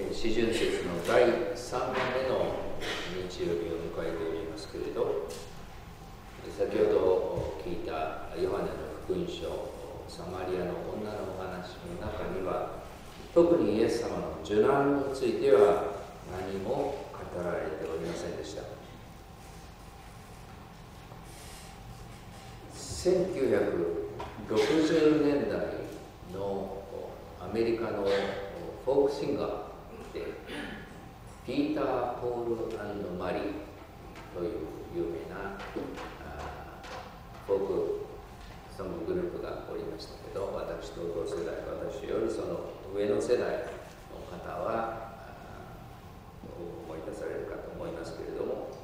四旬節の第3番目の日曜日を迎えておりますけれど、先ほど聞いたヨハネの福音書サマリアの女のお話の中には、特にイエス様の受難については何も語られておりませんでした。1960年代のアメリカのフォークシンガーでピーター・ポール&マリーという有名なフォークソンググループがおりましたけど、私と同世代、私よりその上の世代の方は思い出されるかと思いますけれども、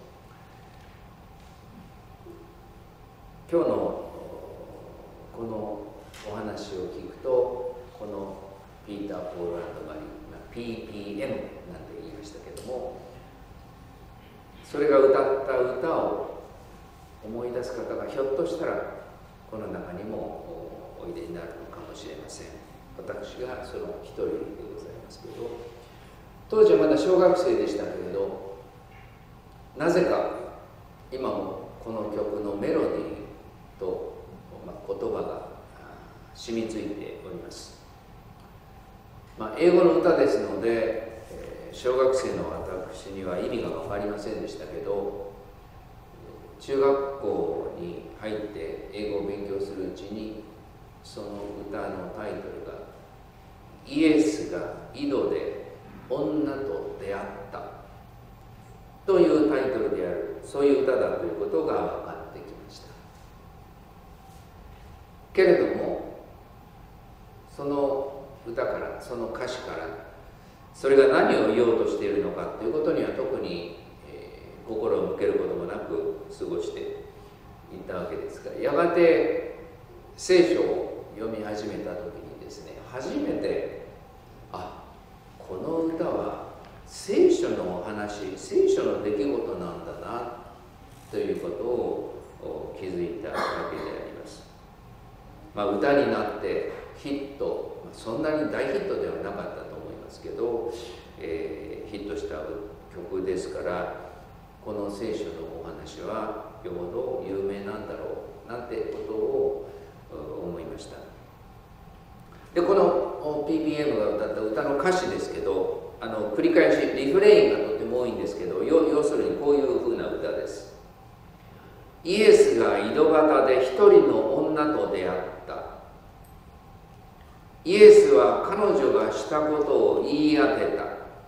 今日のこのお話を聞くと、このピーター・ポール&マリー、PPM なんて言いましたけども、それが歌った歌を思い出す方がひょっとしたらこの中にもおいでになるのかもしれません。私がその一人でございますけど、当時はまだ小学生でしたけれど、なぜか今もこの曲のメロディーと、言葉が染みついております。英語の歌ですので、小学生の私には意味が分かりませんでしたけど、中学校に入って英語を勉強するうちに、その歌のタイトルがイエスが井戸で女と出会ったというタイトルである、そういう歌だということが分かってきました。けれども、その歌から、その歌詞から、それが何を言おうとしているのかということには特に、心を向けることもなく過ごしていったわけですが、やがて聖書を読み始めた時にですね、初めてこの歌は聖書のお話、聖書の出来事なんだなということを気づいたわけであります。歌になってヒット、そんなに大ヒットではなかったと思いますけど、ヒットした曲ですから、この聖書のお話はよほど有名なんだろうなんてことを思いました。で、この PPM が歌った歌の歌詞ですけど、繰り返しリフレインがとても多いんですけど、要するにこういうふうな歌です。イエスが井戸端で一人の女と出会った。イエスは彼女がしたことを言い当てた。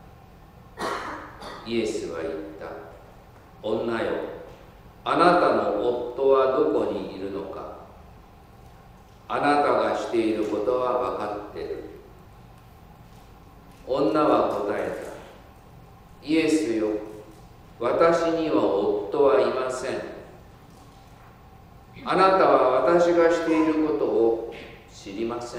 イエスは言った。女よ、あなたの夫はどこにいるのか。あなたがしていることは分かっている。女は答えた。イエスよ、私には夫はいません。あなたは私がしていることを知りません。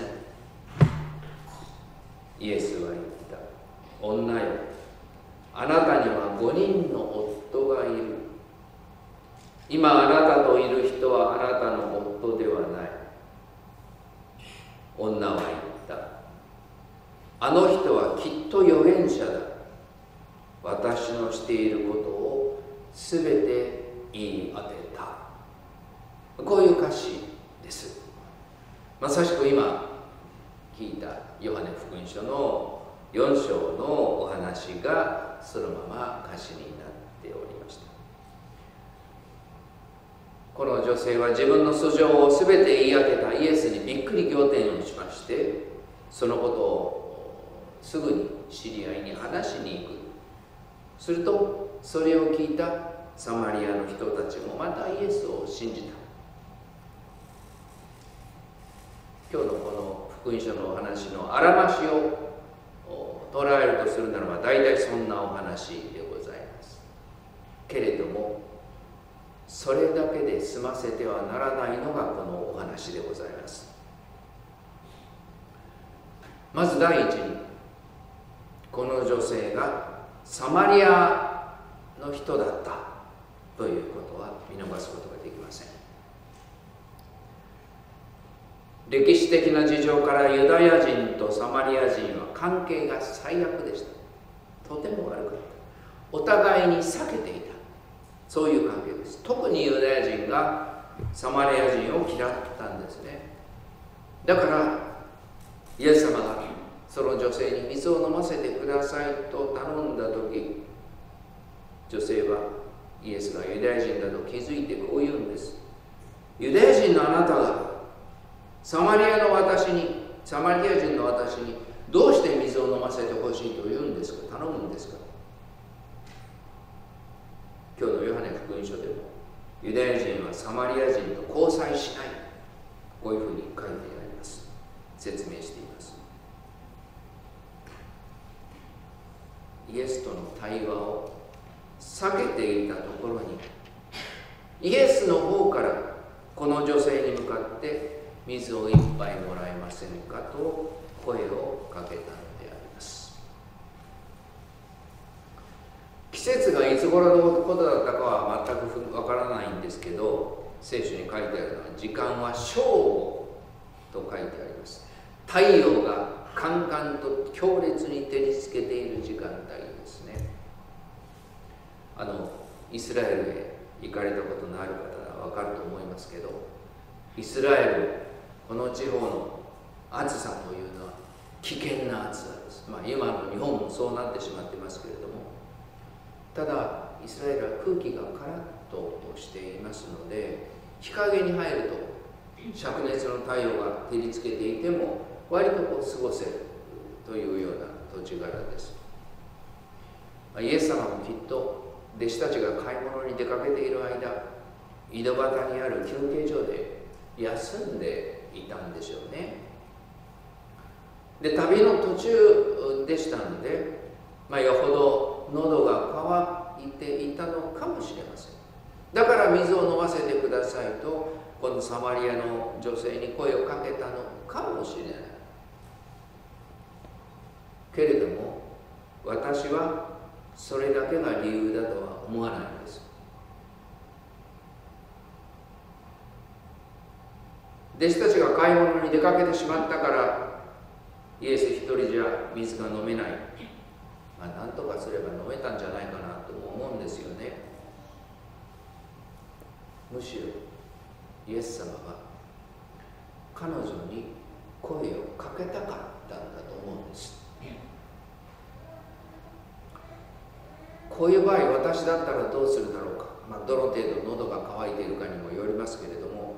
イエスは言った。女よ、あなたには5人の夫がいる。今あなたといる人はあなたの夫ではない。女は言った。あの人はきっと預言者だ。私のしていることをすべて言い当てた。こういう歌詞です。まさしく今聞いたヨハネ福音書の4章のお話がそのまま歌詞になっておりました。この女性は自分の訴状をすべて言い当てたイエスにびっくり仰天をしまして、そのことをすぐに知り合いに話しに行く。するとそれを聞いたサマリアの人たちもまたイエスを信じた。今日のこの福音書のお話のあらましを捉えるとするならば、大体そんなお話でございます。けれども、それだけで済ませてはならないのがこのお話でございます。まず第一に、この女性がサマリアの人だったということは見逃すことができません。歴史的な事情からユダヤ人とサマリア人は関係が最悪でした。 とても悪かった。お互いに避けていた、そういう関係です。特にユダヤ人がサマリア人を嫌ったんですね。だからイエス様がその女性に水を飲ませてくださいと頼んだ時、女性はイエスがユダヤ人だと気づいてこう言うんです。ユダヤ人のあなたがサマリア人の私にどうして水を飲ませてほしいと言うんですか、頼むんですか。今日のヨハネ福音書でもユダヤ人はサマリア人と交際しない、こういうふうに書いてあります。説明しています。イエスとの対話を避けていたところに、イエスの方からこの女性に向かって水を一杯もらえませんかと声をかけたのであります。季節がいつ頃のことだったかは全くわからないんですけど、聖書に書いてあるのは時間は正午と書いてあります。太陽がカンカンと強烈に照りつけている時間帯ですね。イスラエルへ行かれたことのある方は分かると思いますけど、イスラエル、この地方の暑さというのは危険な暑さです。今の日本もそうなってしまってますけれども、ただイスラエルは空気がカラッとしていますので、日陰に入ると灼熱の太陽が照りつけていても割と過ごせるというような土地柄です。イエス様もきっと弟子たちが買い物に出かけている間、井戸端にある休憩所で休んでいたんでしょうね。で、旅の途中でしたので、よほど喉が渇いていたのかもしれません。だから水を飲ませてくださいとこのサマリアの女性に声をかけたのかもしれない。けれども私はそれだけが理由だとは思わないんです。弟子たちが買い物に出かけてしまったからイエス一人じゃ水が飲めない、何とかすれば飲めたんじゃないかなとも思うんですよね。むしろイエス様は彼女に声をかけたかったんだと思うんです。こういう場合、私だったらどうするだろうか。どの程度喉が渇いているかにもよりますけれども、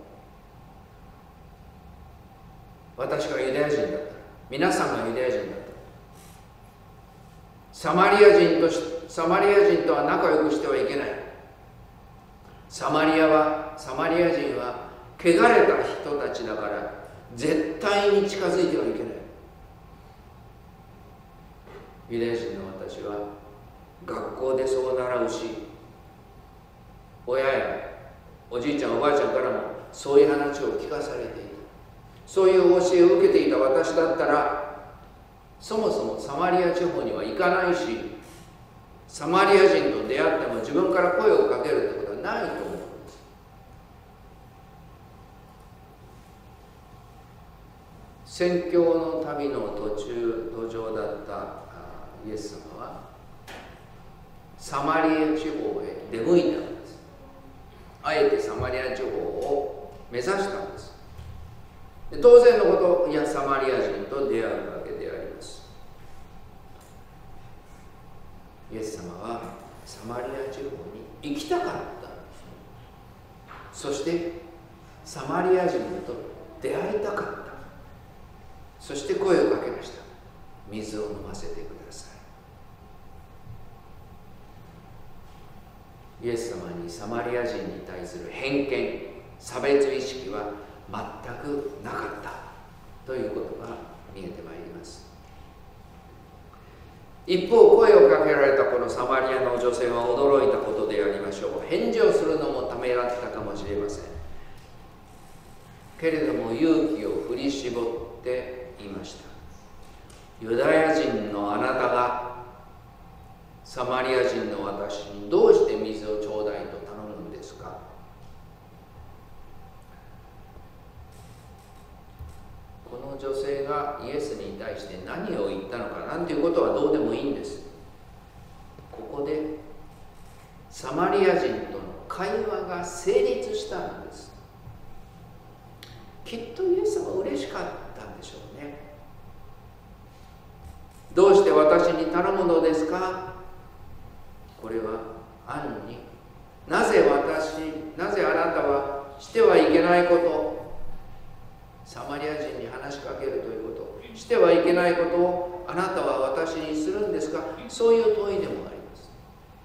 私がユダヤ人だったら、皆さんがユダヤ人だったら、サマリア人とは仲良くしてはいけない。サマリア人は汚れた人たちだから絶対に近づいてはいけない。ユダヤ人の私は学校でそう習うし、親やおじいちゃんおばあちゃんからもそういう話を聞かされていた。そういう教えを受けていた私だったら、そもそもサマリア地方には行かないし、サマリア人と出会っても自分から声をかけるってことはないと思うんです。宣教の旅の途上だったイエス様はサマリア地方へ出向いたんです。あえてサマリア地方を目指したんです。当然のこと、サマリア人と出会うわけであります。イエス様はサマリア地方に行きたかったんです。そしてサマリア人と出会いたかった。そして声をかけました。水を飲ませてください。イエス様にサマリア人に対する偏見、差別意識は全くなかったということが見えてまいります。一方、声をかけられたこのサマリアの女性は驚いたことでありましょう。返事をするのもためらったかもしれません。けれども勇気を振り絞っていました。ユダヤ人のあなたがサマリア人の私にどうして水をちょうだいと頼むんですか。この女性がイエスに対して何を言ったのかなんていうことはどうでもいいんです。 こでサマリア人との会話が成立したんです。きっとイエス様は嬉しかったんでしょうね。どうして私に頼むのですか？これは暗に、なぜあなたはしてはいけないこと、サマリア人に話しかけるということ、してはいけないことをあなたは私にするんですか？そういう問いでもあります。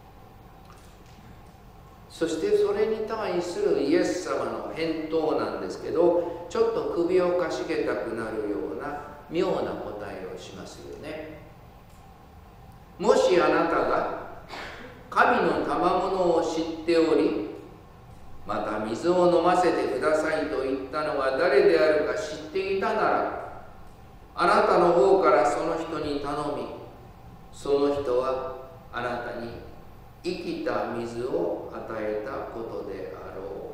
そしてそれに対するイエス様の返答なんですけど、ちょっと首をかしげたくなるような妙な答えをしますよね。もしあなたが神の賜物を知っており、また水を飲ませてくださいと言ったのが誰であるか知っていたなら、あなたの方からその人に頼み、その人はあなたに生きた水を与えたことであろ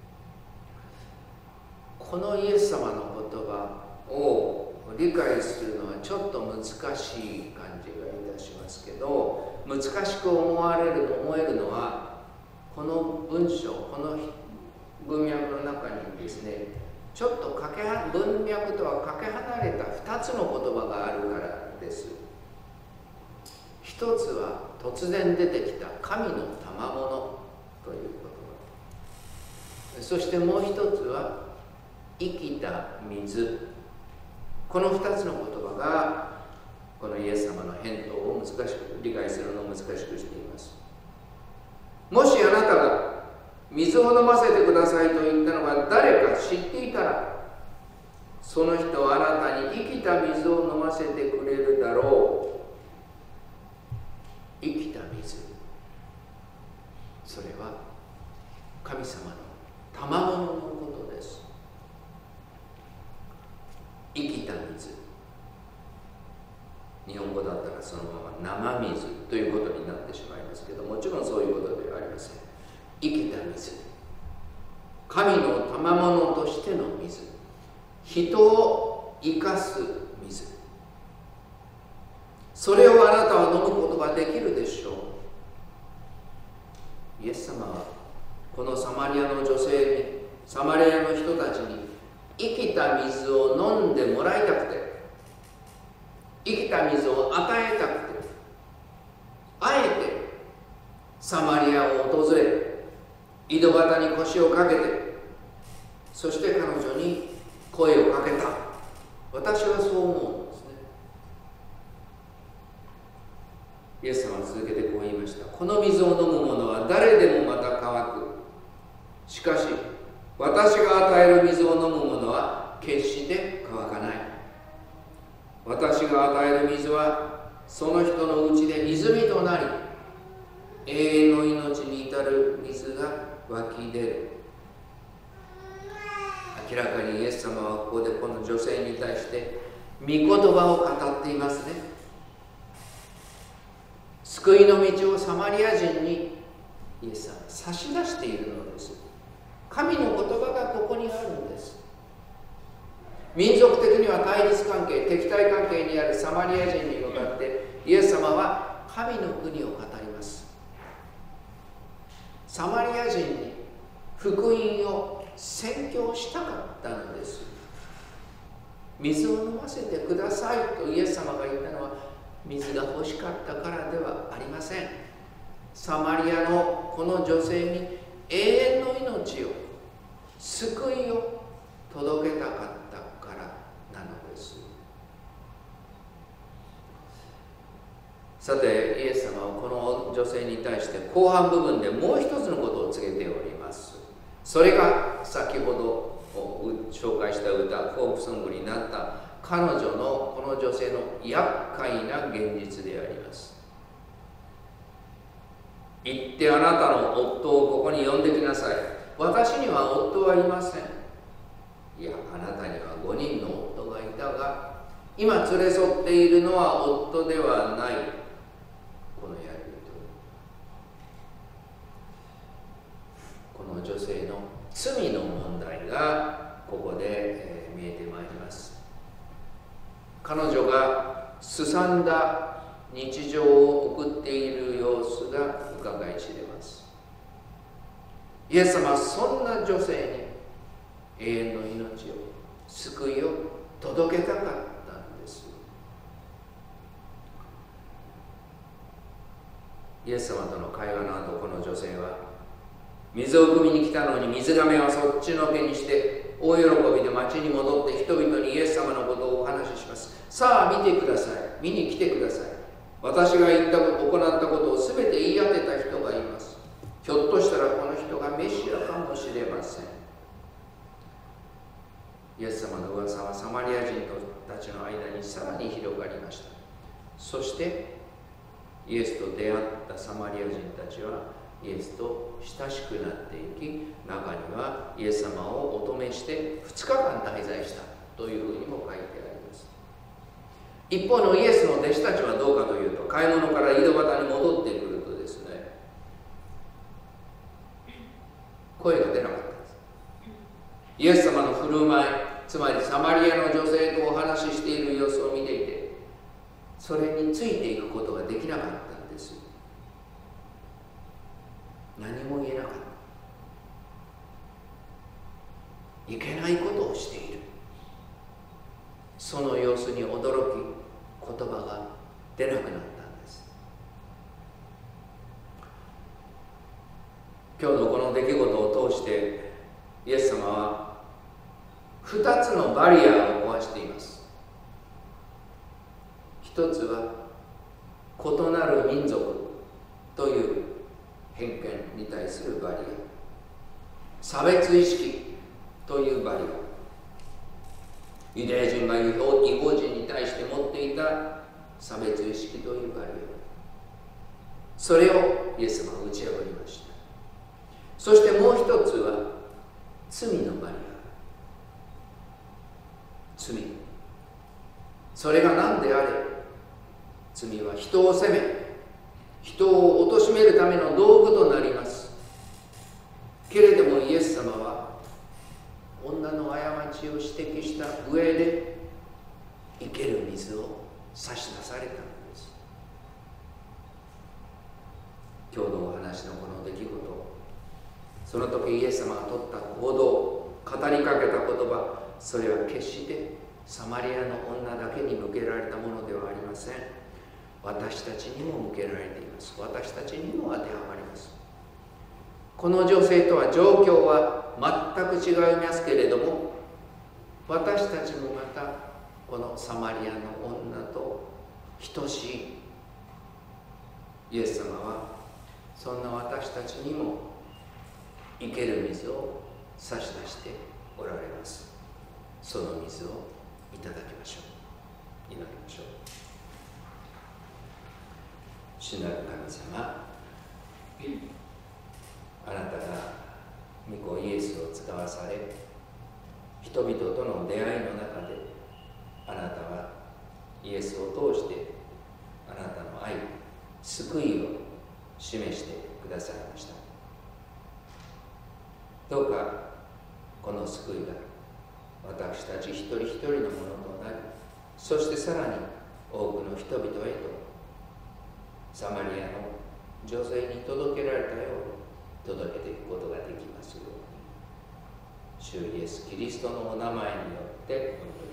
う。このイエス様の言葉を理解するのはちょっと難しい感じがいたしますけど、難しく思えるのは、この文章、この文脈の中にですね、ちょっと文脈とはかけ離れた2つの言葉があるからです。一つは突然出てきた神の賜物という言葉、そしてもう一つは生きた水。この2つの言葉がこのイエス様の返答を理解するのを難しくしています。もしあなたが水を飲ませてくださいと言ったのが誰か知っていたら、その人はあなたに生きた水を飲ませてくれるだろう。生きた水、それは神様の賜物のことです。生きた水、日本語だったらそのまま生水ということになってしまいますけど、もちろんそういうことではありません。生きた水、神の賜物としての水、人を生かす水、それをあなたは飲むことができるでしょう。イエス様はこのサマリアの女性に、サマリアの人たちに生きた水を飲んでもらいたくて、生きた水を与えたくて、あえてサマリアを訪れ、井戸端に腰をかけて、そして彼女に声をかけた。私はそう思うんですね。イエス様は続けてこう言いました。この水を飲む者は誰でもまた乾く。しかし私が与える水を飲む者は決して乾かない。私が与える水はその人のうちで泉となり、永遠の命に至る水が湧き出る。明らかにイエス様はここでこの女性に対して御言葉を語っていますね。救いの道をサマリア人にイエス様は差し出しているのです。神の言葉がここにあるんです。民族的には対立関係、敵対関係にあるサマリア人に向かってイエス様は神の国を語ります。サマリア人に福音を宣教したかったのです。水を飲ませてくださいとイエス様が言ったのは水が欲しかったからではありません。サマリアのこの女性に永遠の命を、救いを届けたかったからなのです。さて、イエス様はこの女性に対して後半部分でもう一つのことを告げております。それが先ほど紹介した歌、フォークソングになった彼女のこの女性の厄介な現実であります。行ってあなたの夫をここに呼んできなさい。私には夫はいません。いや、あなたには5人の夫がいたが、今連れ添っているのは夫ではない。このやりとり、この女性の罪の問題がここで見えてまいります。彼女がすさんだ日常を送っている様子が伺い知れます。イエス様はそんな女性に永遠の命を、救いを届けたかったんです。イエス様との会話の後、この女性は水を汲みに来たのに水がめはそっちのけにして大喜びで町に戻って人々にイエス様のことをお話しします。さあ見てください、見に来てください。私が行ったことをすべて言い当てた人がいます。ひょっとしたらこの人がメシアかもしれません。イエス様の噂はサマリア人たちの間にさらに広がりました。そしてイエスと出会ったサマリア人たちはイエスと親しくなっていき、中にはイエス様をお止めして2日間滞在したというふうにも書いてあります。一方のイエスの弟子たちはどうかというと、買い物から井戸端に戻ってくるとですね、声が出なかったんです。イエス様の振る舞い、つまりサマリアの女性とお話ししている様子を見ていて、それについていくことができなかったんです。何も言えなかった。いけないことをしている。その様子に驚き、言葉が出なくなったんです。今日のこの出来事を通してイエス様は2つのバリアを壊しています。一つは異なる民族という偏見に対するバリア、差別意識というバリア、ユダヤ人が違法人に対して持っていた差別意識というバリア、それをイエス様は打ち破りました。そしてもう一つは罪のバリア、罪、それが何であれ、罪は人を責め、人を貶めるための道具となります。けれどもイエス様は女の過ちを指摘した上で生ける水を差し出されたのです。今日のお話のこの出来事、その時イエス様が取った行動、語りかけた言葉、それは決してサマリアの女だけに向けられたものではありません。私たちにも向けられています。私たちにも当てはまります。この女性とは状況は全く違いますけれども、私たちもまたこのサマリアの女と等しい。イエス様はそんな私たちにも生ける水を差し出しておられます。その水をいただきましょう。祈りましょう。主なる神様、あなたが御子イエスを使わされ、人々との出会いの中であなたはイエスを通してあなたの愛、救いを示してくださいました。どうかこの救いが私たち一人一人のものとなり、そしてさらに多くの人々へとサマリアの女性に届けられたように届けていくことができますように、主イエスキリストのお名前によってお祈り